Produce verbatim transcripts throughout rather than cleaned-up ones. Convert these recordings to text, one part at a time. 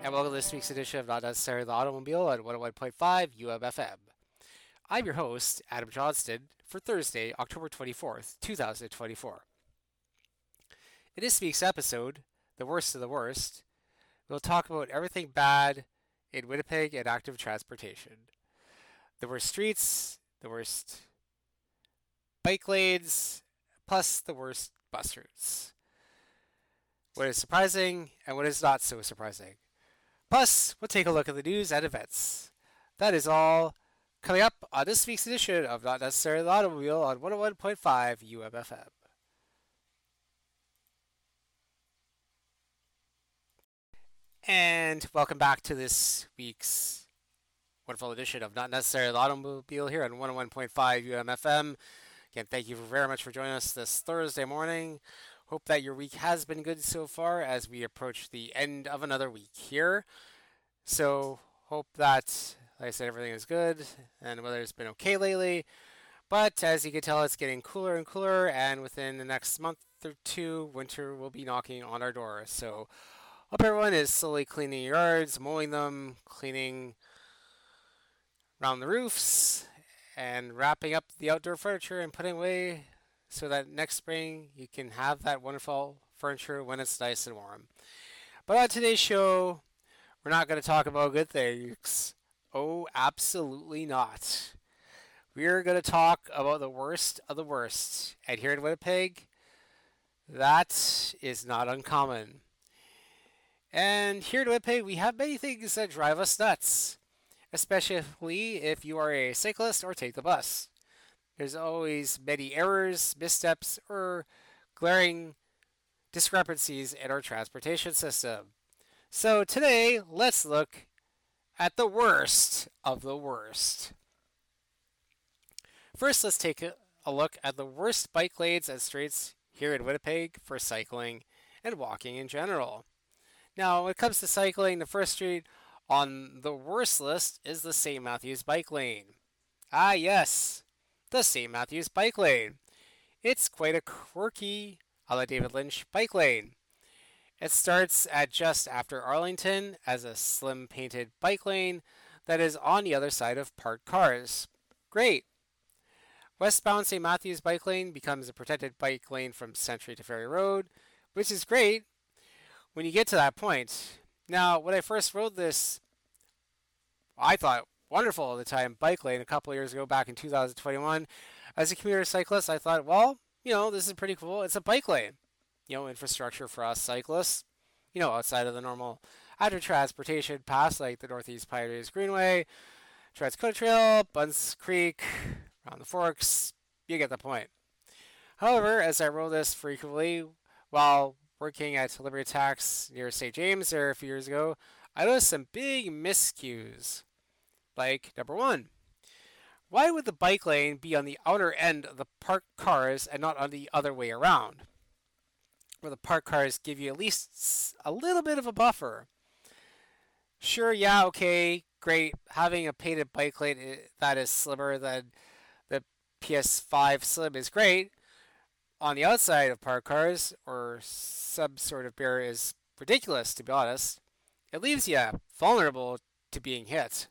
and welcome to this week's edition of Not Necessarily the Automobile on one oh one point five U M F M. I'm your host, Adam Johnston, for Thursday, October twenty-fourth, twenty twenty-four. In this week's episode, The Worst of the Worst, we'll talk about everything bad in Winnipeg and active transportation. The worst streets, the worst bike lanes, plus the worst bus routes. What is surprising and what is not so surprising. Plus, we'll take a look at the news and events. That is all coming up on this week's edition of Not Necessarily the Automobile on one oh one point five U M F M. And welcome back to this week's wonderful edition of Not Necessarily the Automobile here on one oh one point five U M F M. Again, thank you very much for joining us this Thursday morning. Hope that your week has been good so far as we approach the end of another week here. So, hope that, like I said, everything is good and the weather's been okay lately. But as you can tell, it's getting cooler and cooler, and within the next month or two, winter will be knocking on our door. So, hope everyone is slowly cleaning your yards, mowing them, cleaning around the roofs, and wrapping up the outdoor furniture and putting away so that next spring you can have that wonderful furniture when it's nice and warm. But on today's show, we're not going to talk about good things. Oh, absolutely not. We're going to talk about the worst of the worst. And here in Winnipeg, that is not uncommon. And here in Winnipeg, we have many things that drive us nuts, especially if you are a cyclist or take the bus. There's always many errors, missteps, or glaring discrepancies in our transportation system. So today, let's look at the worst of the worst. First, let's take a look at the worst bike lanes and streets here in Winnipeg for cycling and walking in general. Now, when it comes to cycling, the first street on the worst list is the Saint Matthews bike lane. Ah, yes, the Saint Matthews bike lane. It's quite a quirky, a la David Lynch, bike lane. It starts at just after Arlington as a slim painted bike lane that is on the other side of parked cars. Great. Westbound Saint Matthews bike lane becomes a protected bike lane from Century to Ferry Road, which is great when you get to that point. Now, when I first rode this, I thought wonderful at the time bike lane a couple of years ago, back in two thousand twenty-one. As a commuter cyclist, I thought, well, you know, this is pretty cool. It's a bike lane, you know, infrastructure for us cyclists, you know, outside of the normal outdoor transportation paths like the Northeast Pioneers Greenway, Trans-Dakota Trail, Bunce Creek, around the Forks. You get the point. However, as I rode this frequently while working at Liberty Tax near Saint James there a few years ago, I noticed some big miscues. Like, number one, why would the bike lane be on the outer end of the parked cars and not on the other way around, where the parked cars give you at least a little bit of a buffer? Sure, yeah, okay, great. Having a painted bike lane that is slimmer than the P S five Slim is great. On the outside of parked cars, or some sort of barrier, is ridiculous, to be honest. It leaves you vulnerable to being hit.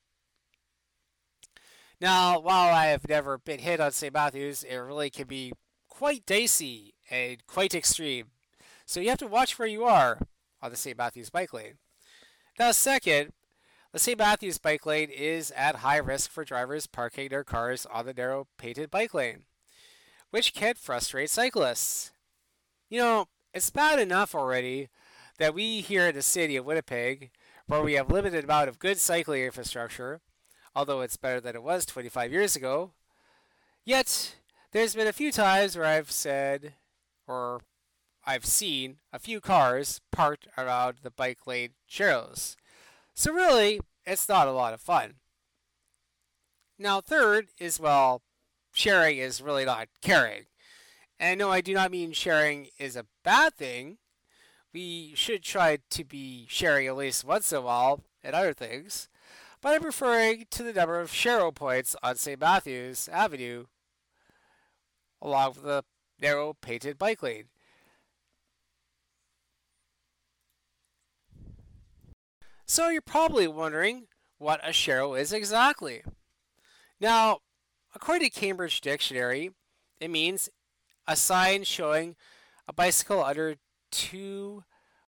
Now, while I have never been hit on Saint Matthews, it really can be quite dicey and quite extreme. So you have to watch where you are on the Saint Matthews bike lane. Now, second, the Saint Matthews bike lane is at high risk for drivers parking their cars on the narrow painted bike lane, which can frustrate cyclists. You know, it's bad enough already that we here in the city of Winnipeg, where we have limited amount of good cycling infrastructure, although it's better than it was twenty-five years ago, yet there's been a few times where I've said, or I've seen, a few cars parked around the bike lane sharrows. So really, it's not a lot of fun. Now, third is, well, sharing is really not caring. And no, I do not mean sharing is a bad thing. We should try to be sharing at least once in a while and other things. But I'm referring to the number of sharrow points on Saint Matthews Avenue along the narrow painted bike lane. So you're probably wondering what a shero is exactly. Now, according to Cambridge Dictionary, it means a sign showing a bicycle under two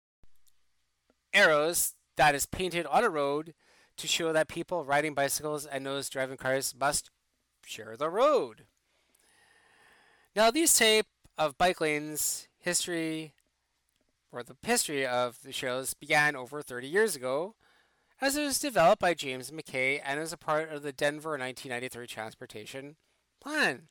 arrows that is painted on a road to show that people riding bicycles and those driving cars must share the road. Now, these type of bike lanes history, or the history of the shows, began over thirty years ago, as it was developed by James McKay and as a part of the Denver nineteen ninety-three Transportation Plan.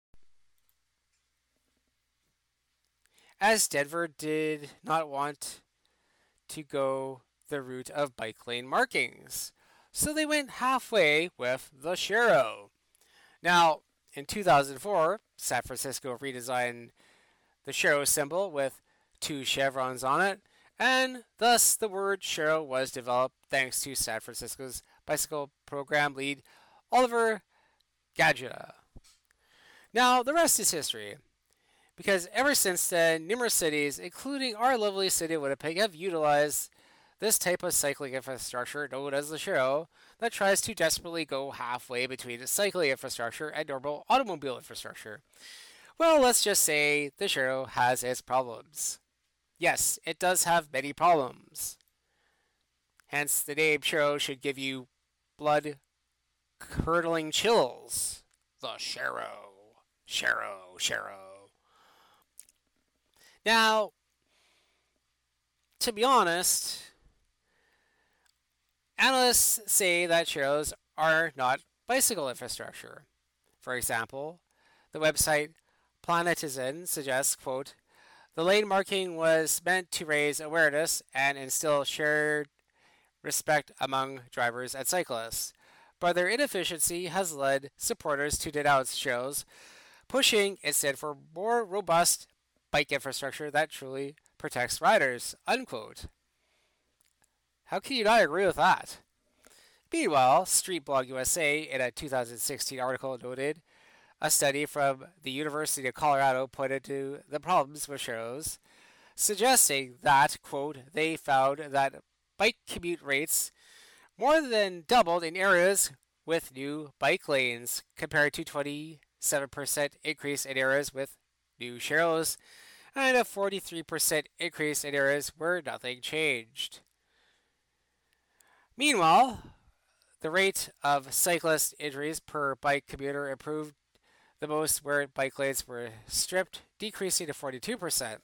As Denver did not want to go the route of bike lane markings, so they went halfway with the shero. Now, in two thousand four, San Francisco redesigned the shero symbol with two chevrons on it, and thus the word shero was developed thanks to San Francisco's bicycle program lead Oliver Gadgeta. Now, the rest is history, because ever since then, numerous cities, including our lovely city of Winnipeg, have utilized this type of cycling infrastructure known as the shero that tries to desperately go halfway between cycling infrastructure and normal automobile infrastructure. Well, let's just say the shero has its problems. Yes, it does have many problems. Hence, the name shero should give you blood-curdling chills. The shero. Shero, shero. Now, to be honest, analysts say that sheros are not bicycle infrastructure. For example, the website Planetizen suggests, quote, the lane marking was meant to raise awareness and instill shared respect among drivers and cyclists, but their inefficiency has led supporters to denounce sheros, pushing instead for more robust bike infrastructure that truly protects riders, unquote. How can you not agree with that? Meanwhile, Street Blog U S A, in a two thousand sixteen article, noted a study from the University of Colorado pointed to the problems with sheros, suggesting that, quote, they found that bike commute rates more than doubled in areas with new bike lanes, compared to twenty-seven percent increase in areas with new sheros, and a forty-three percent increase in areas where nothing changed. Meanwhile, the rate of cyclist injuries per bike commuter improved the most where bike lanes were stripped, decreasing to forty-two percent.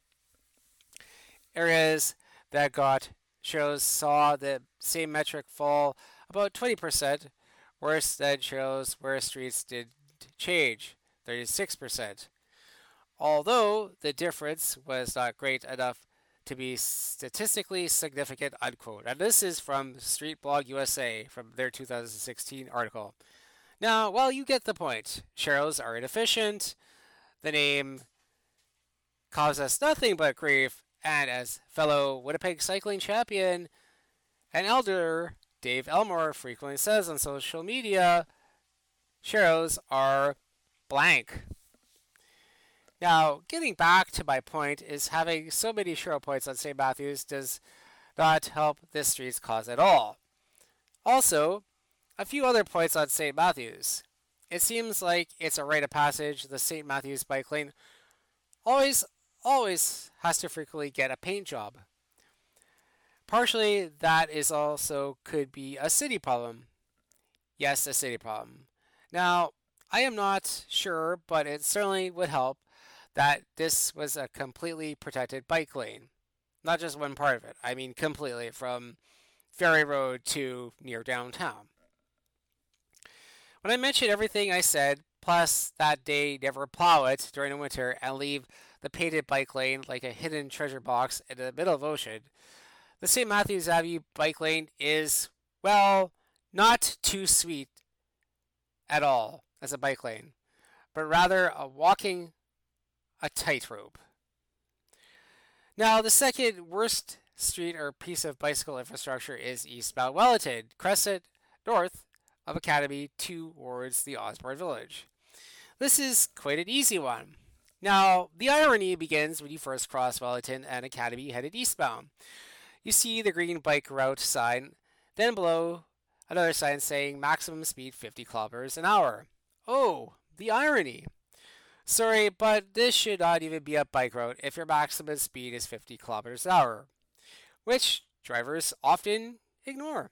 Areas that got sheros saw the same metric fall about twenty percent, worse than sheros where streets did change, thirty-six percent. Although the difference was not great enough to be statistically significant, unquote. And this is from Street Blog U S A, from their two thousand sixteen article. Now, well, you get the point. Sheros are inefficient. The name causes us nothing but grief. And as fellow Winnipeg cycling champion and elder Dave Elmore frequently says on social media, sheros are blank. Now, getting back to my point is having so many shero points on Saint Matthews does not help this street's cause at all. Also, a few other points on Saint Matthews. It seems like it's a rite of passage. The Saint Matthews bike lane always, always has to frequently get a paint job. Partially, that is also could be a city problem. Yes, a city problem. Now, I am not sure, but it certainly would help that this was a completely protected bike lane. Not just one part of it. I mean completely, from Ferry Road to near downtown. When I mentioned everything I said, plus that they never plow it during the winter and leave the painted bike lane like a hidden treasure box in the middle of the ocean, the Saint Matthews Avenue bike lane is, well, not too sweet at all as a bike lane, but rather a walking a tightrope. Now, the second worst street or piece of bicycle infrastructure is eastbound Wellington Crescent, north of Academy towards the Osborne Village. This is quite an easy one. Now, the irony begins when you first cross Wellington and Academy headed eastbound. you see the green bike route sign, then below another sign saying maximum speed fifty kilometers an hour. Oh, the irony. Sorry, but this should not even be a bike route if your maximum speed is fifty kilometers an hour, which drivers often ignore.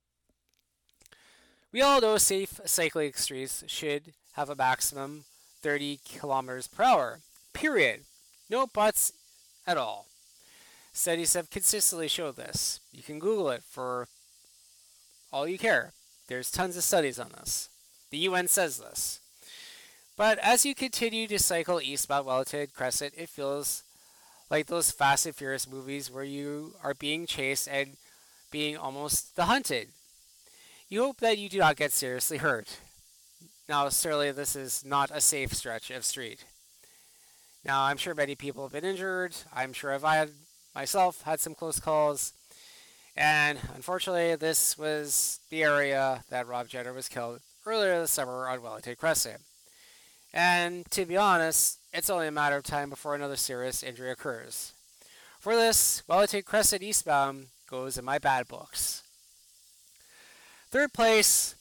We all know safe cycling streets should have a maximum thirty kilometers per hour. Period. No buts at all. Studies have consistently showed this. You can Google it for all you care. There's tons of studies on this. The U N says this. But as you continue to cycle eastbound Wellington Crescent, it feels like those Fast and Furious movies where you are being chased and being almost the hunted. You hope that you do not get seriously hurt. Now, certainly this is not a safe stretch of street. Now, I'm sure many people have been injured. I'm sure I've had myself had some close calls. And unfortunately, this was the area that Rob Jenner was killed earlier this summer on Wellington Crescent. And to be honest, it's only a matter of time before another serious injury occurs. For this, Wellington Crescent eastbound goes in my bad books. Third place,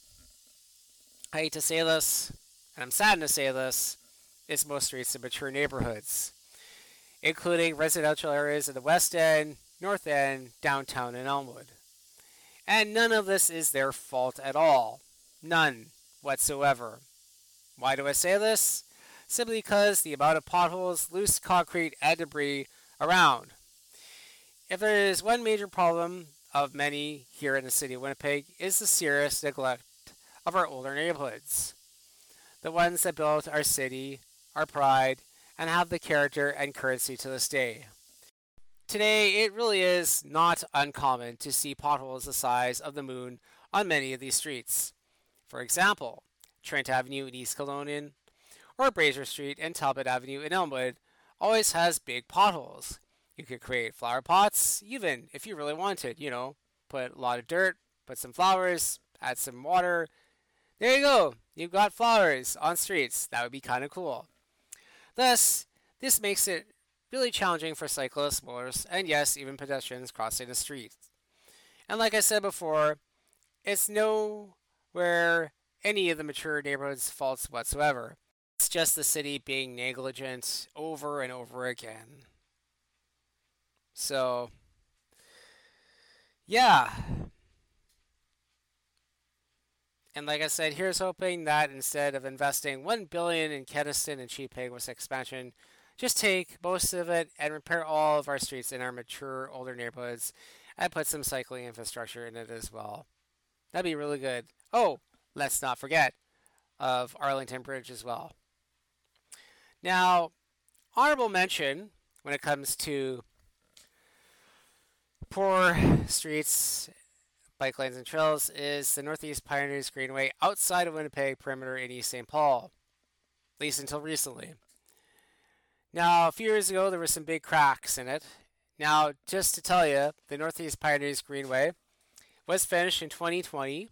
I hate to say this, and I'm saddened to say this, is most streets in mature neighborhoods, including residential areas in the West End, North End, downtown, and Elmwood. And none of this is their fault at all. None whatsoever. Why do I say this? Simply because the amount of potholes, loose concrete, and debris around. If there is one major problem of many here in the city of Winnipeg, is the serious neglect of our older neighborhoods. The ones that built our city, our pride, and have the character and currency to this day. Today, it really is not uncommon to see potholes the size of the moon on many of these streets. For example, Trent Avenue in East Kildonan, or Brazier Street and Talbot Avenue in Elmwood always has big potholes. You could create flower pots, even if you really wanted, you know, put a lot of dirt, put some flowers, add some water. There you go, you've got flowers on streets. That would be kind of cool. Thus, this makes it really challenging for cyclists, motorists, and yes, even pedestrians crossing the street. And like I said before, it's nowhere any of the mature neighborhoods' faults whatsoever. It's just the city being negligent over and over again. So, yeah. And like I said, here's hoping that instead of investing one billion dollars in Keniston and Cheapeg with expansion, just take most of it and repair all of our streets in our mature, older neighborhoods and put some cycling infrastructure in it as well. That'd be really good. Oh, let's not forget of Arlington Bridge as well. Now, honorable mention when it comes to poor streets, bike lanes, and trails is the Northeast Pioneers Greenway outside of Winnipeg perimeter in East Saint Paul, at least until recently. Now, a few years ago, there were some big cracks in it. Now, just to tell you, the Northeast Pioneers Greenway was finished in twenty twenty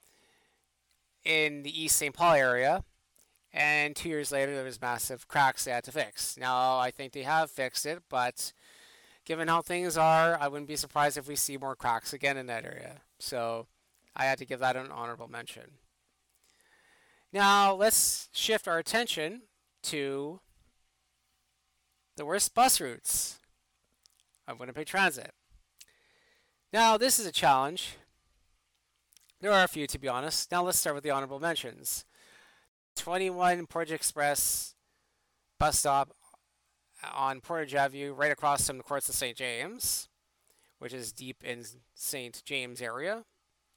in the East Saint Paul area, and two years later, there was massive cracks they had to fix. Now, I think they have fixed it, but given how things are, I wouldn't be surprised if we see more cracks again in that area. So, I had to give that an honorable mention. Now, let's shift our attention to the worst bus routes of Winnipeg Transit. Now, this is a challenge. There are a few, to be honest. Now, let's start with the honorable mentions. twenty-one Portage Express bus stop on Portage Avenue, right across from the Courts of Saint James, which is deep in Saint James area.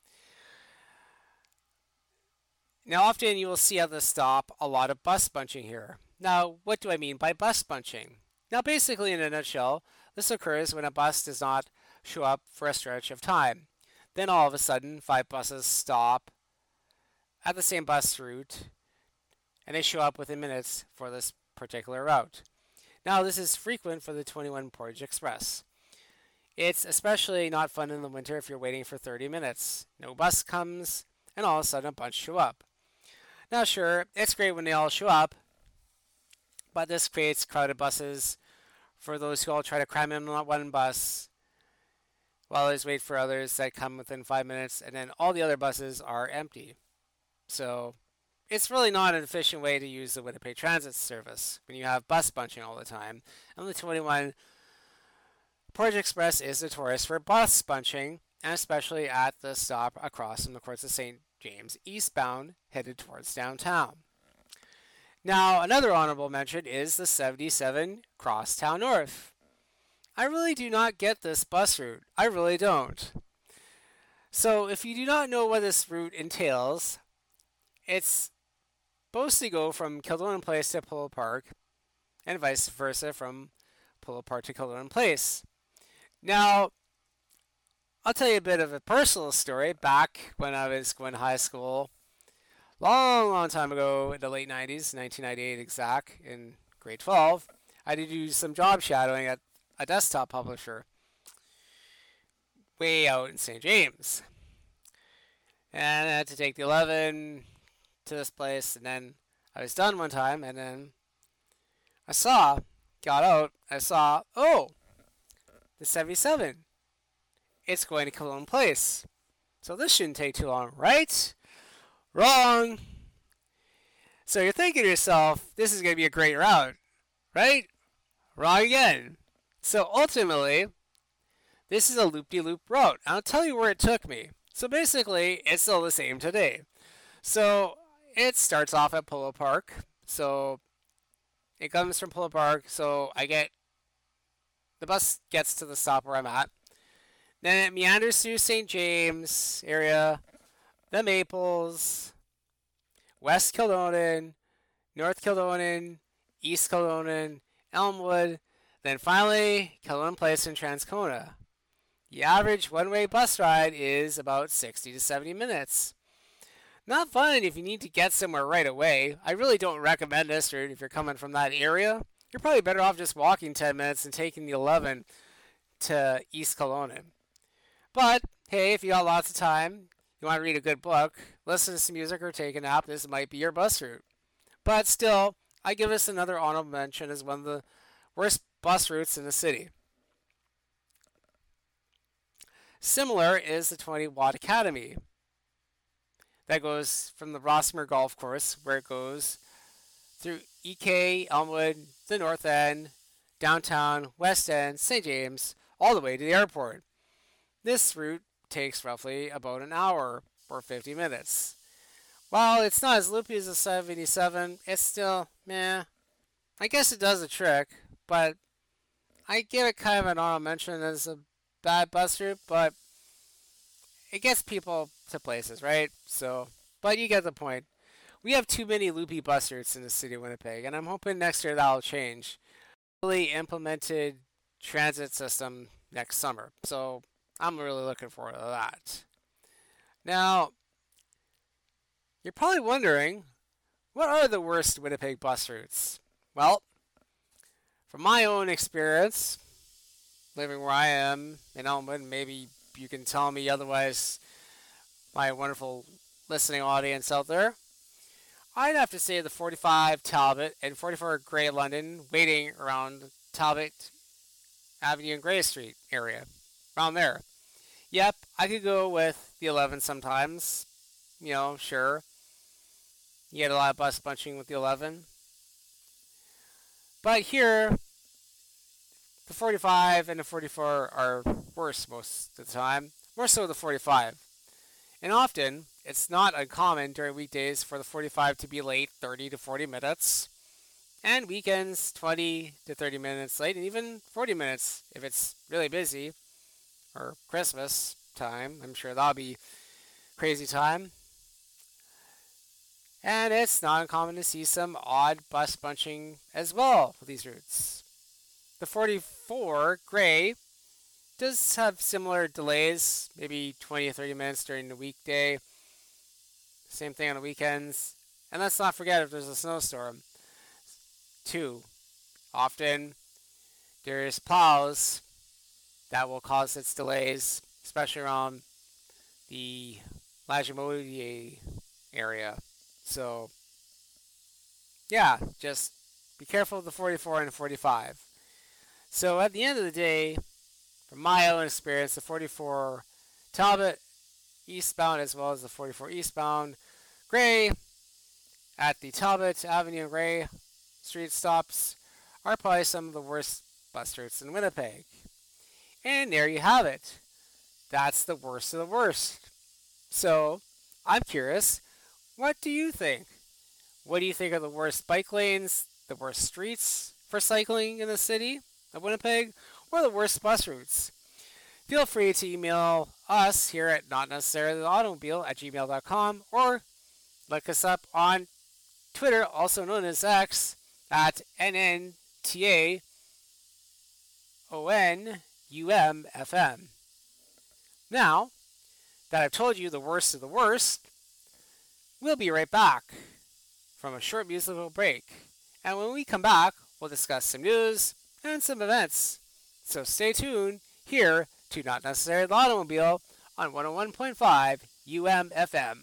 Now, often you will see at the stop a lot of bus bunching here. Now, what do I mean by bus bunching? Now, basically, in a nutshell, this occurs when a bus does not show up for a stretch of time. Then all of a sudden, five buses stop at the same bus route, and they show up within minutes for this particular route. Now, this is frequent for the twenty-one Portage Express. It's especially not fun in the winter if you're waiting for thirty minutes. No bus comes, and all of a sudden a bunch show up. Now, sure, it's great when they all show up, but this creates crowded buses for those who all try to cram in on one bus while there's wait for others that come within five minutes, and then all the other buses are empty. So it's really not an efficient way to use the Winnipeg Transit service when you have bus bunching all the time. And the twenty-one Portage Express is notorious for bus bunching, and especially at the stop across from the Courts of Saint James eastbound headed towards downtown. Now, another honorable mention is the seventy-seven Crosstown North. I really do not get this bus route. I really don't. So, if you do not know what this route entails, it's supposed to go from Kildonan Place to Polo Park, and vice versa from Polo Park to Kildonan Place. Now, I'll tell you a bit of a personal story. Back when I was going to high school, long, long time ago, in the late nineties, nineteen ninety-eight exact, in grade twelve, I had to do some job shadowing at a desktop publisher way out in Saint James. And I had to take the eleven to this place, and then I was done one time, and then I saw, got out, I saw, oh, the seventy-seven. It's going to Kildonan Place. So this shouldn't take too long, right? Wrong. So you're thinking to yourself, this is going to be a great route, right? Wrong again. So ultimately, this is a loop-de-loop route. I'll tell you where it took me. So basically, it's still the same today. So it starts off at Polo Park. So it comes from Polo Park. So I get, the bus gets to the stop where I'm at. Then it meanders through Saint James area, the Maples, West Kildonan, North Kildonan, East Kildonan, Elmwood, then finally Kildonan Place and Transcona. The average one-way bus ride is about sixty to seventy minutes. Not fun if you need to get somewhere right away. I really don't recommend this route if you're coming from that area. You're probably better off just walking ten minutes and taking the eleven to East Kildonan. But, hey, if you got lots of time, you want to read a good book, listen to some music, or take a nap, this might be your bus route. But still, I give this another honorable mention as one of the worst bus routes in the city. Similar is the twenty Watt Academy. That goes from the Rossmer Golf Course, where it goes through E K, Elmwood, the North End, downtown, West End, Saint James, all the way to the airport. This route takes roughly about an hour or fifty minutes. While it's not as loopy as the seventy-seven, it's still, meh. I guess it does the trick, but I give it kind of an honorable mention as a bad bus route, but it gets people to places, right? So, but you get the point. We have too many loopy bus routes in the city of Winnipeg, and I'm hoping next year that'll change. Really implemented transit system next summer. So I'm really looking forward to that. Now, you're probably wondering, what are the worst Winnipeg bus routes? Well, from my own experience, living where I am in Elmwood, maybe you can tell me otherwise, my wonderful listening audience out there, I'd have to say the forty-five Talbot and forty-four Grey London waiting around Talbot Avenue and Grey Street area. Around there. Yep, I could go with the eleven sometimes. You know, sure. You get a lot of bus bunching with the eleven. But here, the forty-five and the forty-four are worse most of the time. More so the forty-five. And often, it's not uncommon during weekdays for the forty-five to be late thirty to forty minutes. And weekends, twenty to thirty minutes late, and even forty minutes if it's really busy. Or Christmas time. I'm sure that'll be crazy time. And it's not uncommon to see some odd bus bunching as well with these routes. The forty-four Grey does have similar delays, maybe twenty to thirty minutes during the weekday. Same thing on the weekends. And let's not forget if there's a snowstorm. Too. Often there's plows that will cause its delays, especially around the Lagimodier area. So, yeah, just be careful of the forty-four and the forty-five. So at the end of the day, from my own experience, the forty-four Talbot eastbound as well as the forty-four eastbound Grey at the Talbot Avenue and Grey Street stops are probably some of the worst bus routes in Winnipeg. And there you have it. That's the worst of the worst. So, I'm curious, what do you think? What do you think are the worst bike lanes, the worst streets for cycling in the city of Winnipeg, or the worst bus routes? Feel free to email us here at not necessarily the automobile at gmail dot com or look us up on Twitter, also known as X, at N N T A O N U M F M. Now that I've told you the worst of the worst, we'll be right back from a short musical break. And when we come back, we'll discuss some news and some events. So stay tuned here to Not Necessarily the Automobile on one oh one point five U M F M.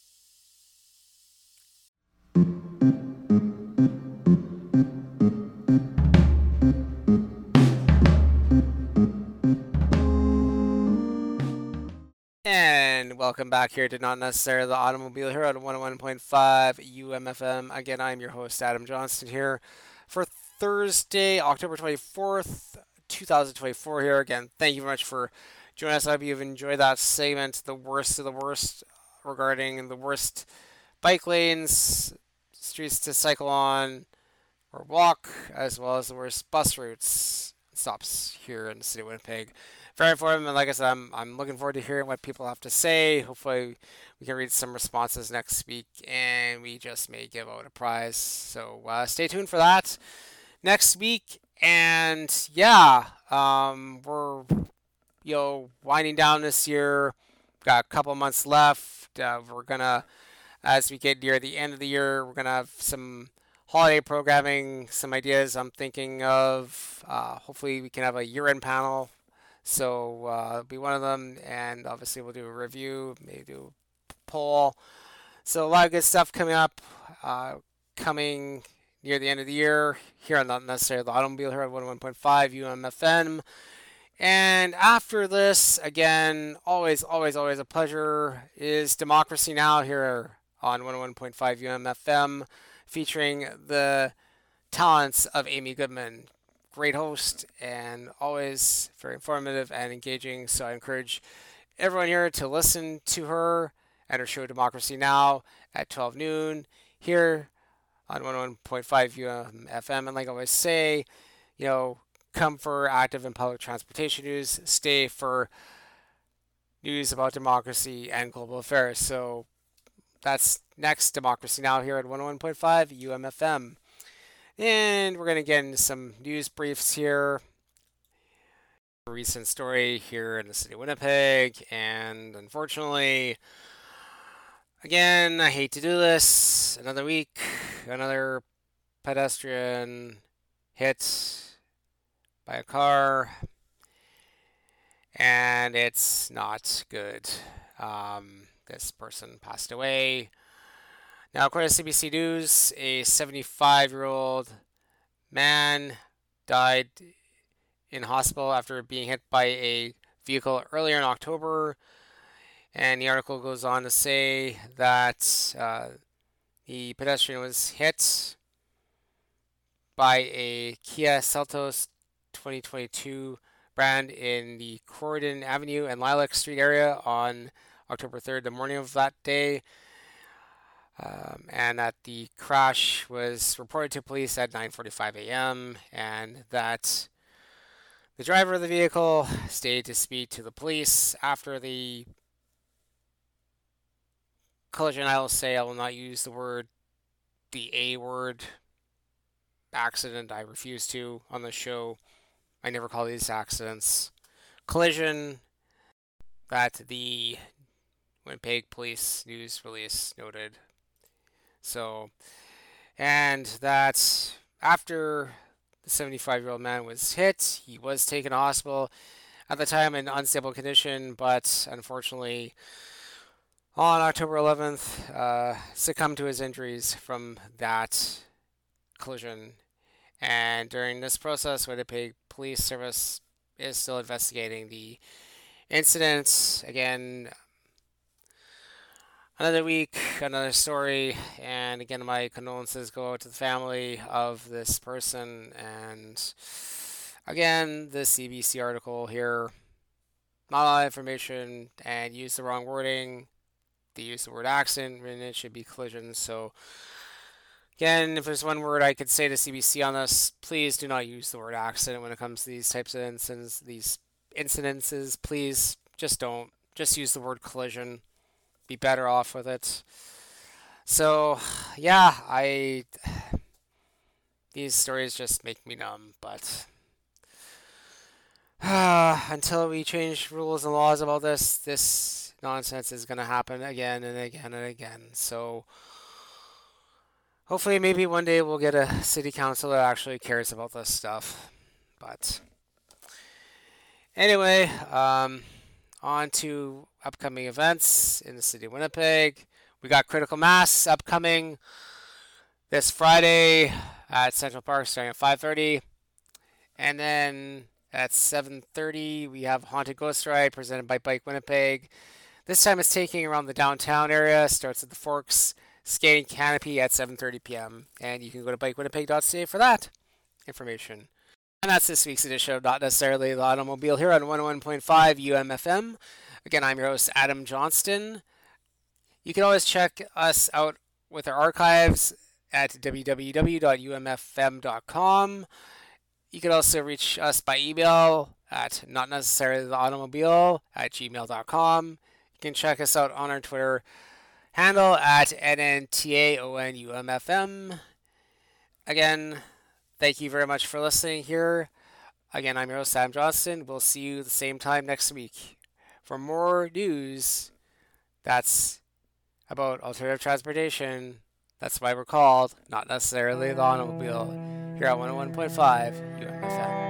And welcome back here to Not Necessarily the Automobile here on one oh one point five U M F M. Again, I'm your host, Adam Johnston, here for Thursday, October twenty-fourth, twenty twenty-four here. Again, thank you very much for joining us. I hope you've enjoyed that segment, the worst of the worst, regarding the worst bike lanes, streets to cycle on or walk, as well as the worst bus routes, stops here in the city of Winnipeg. Very informative, and like I said, I'm, I'm looking forward to hearing what people have to say. Hopefully we can read some responses next week, and we just may give out a prize. So uh, stay tuned for that next week. And yeah, um, we're you know winding down this year. Got a couple months left. Uh, we're gonna, as we get near the end of the year, we're gonna have some holiday programming, some ideas I'm thinking of. Uh, hopefully we can have a year-end panel. So uh, it'll be one of them, and obviously we'll do a review, maybe do a poll. So a lot of good stuff coming up, uh, coming near the end of the year here on Not Necessarily the Automobile here at one oh one point five U M F M. And after this, again, always, always, always a pleasure, is Democracy Now! Here on one oh one point five U M F M, featuring the talents of Amy Goodman. Great host and always very informative and engaging. So I encourage everyone here to listen to her and her show Democracy Now! At twelve noon here on one oh one point five U M F M. And like I always say, you know, come for active and public transportation news, stay for news about democracy and global affairs. So that's next, Democracy Now! Here at one oh one point five U M F M. And we're going to get into some news briefs here. A recent story here in the city of Winnipeg. And unfortunately, again, I hate to do this. Another week, another pedestrian hit by a car. And it's not good. Um, this person passed away. Now, according to C B C News, a seventy-five-year-old man died in hospital after being hit by a vehicle earlier in October. And the article goes on to say that uh, the pedestrian was hit by a Kia Seltos twenty twenty-two brand in the Corridon Avenue and Lilac Street area on October third, the morning of that day. Um, and that the crash was reported to police at nine forty-five a.m. and that the driver of the vehicle stayed to speak to the police after the collision. I will say I will not use the word, the A word, accident. I refuse to on the show. I never call these accidents. Collision that the Winnipeg Police News release noted. So, and that after the seventy-five-year-old man was hit, he was taken to hospital at the time in unstable condition, but unfortunately on October eleventh uh, succumbed to his injuries from that collision. And during this process, Winnipeg Police Service is still investigating the incident. Again, another week, another story, and again, my condolences go out to the family of this person. And again, the C B C article here, not a lot of information, and use the wrong wording. They use the word accident when it should be collision. So again, if there's one word I could say to C B C on this, please do not use the word accident when it comes to these types of incidents, these incidences. Please just don't. Just use the word collision. Be better off with it. So, yeah, I. These stories just make me numb, but. Uh, until we change rules and laws about this, this nonsense is going to happen again and again and again. So, hopefully, maybe one day we'll get a city council that actually cares about this stuff. But anyway, um, on to upcoming events in the city of Winnipeg. We got Critical Mass upcoming this Friday at Central Park starting at five thirty. And then at seven thirty, we have Haunted Ghost Ride presented by Bike Winnipeg. This time it's taking around the downtown area, starts at the Forks Skating Canopy at seven thirty p.m. And you can go to bike winnipeg dot c a for that information. And that's this week's edition of Not Necessarily the Automobile here on one oh one point five U M F M. Again, I'm your host, Adam Johnston. You can always check us out with our archives at w w w dot u m f m dot com. You can also reach us by email at not necessarily the automobile at gmail dot com. You can check us out on our Twitter handle at N N T A O N U M F M. Again, thank you very much for listening here. Again, I'm your host, Adam Johnston. We'll see you the same time next week for more news that's about alternative transportation. That's why we're called Not Necessarily the Automobile here at one oh one point five U M F M.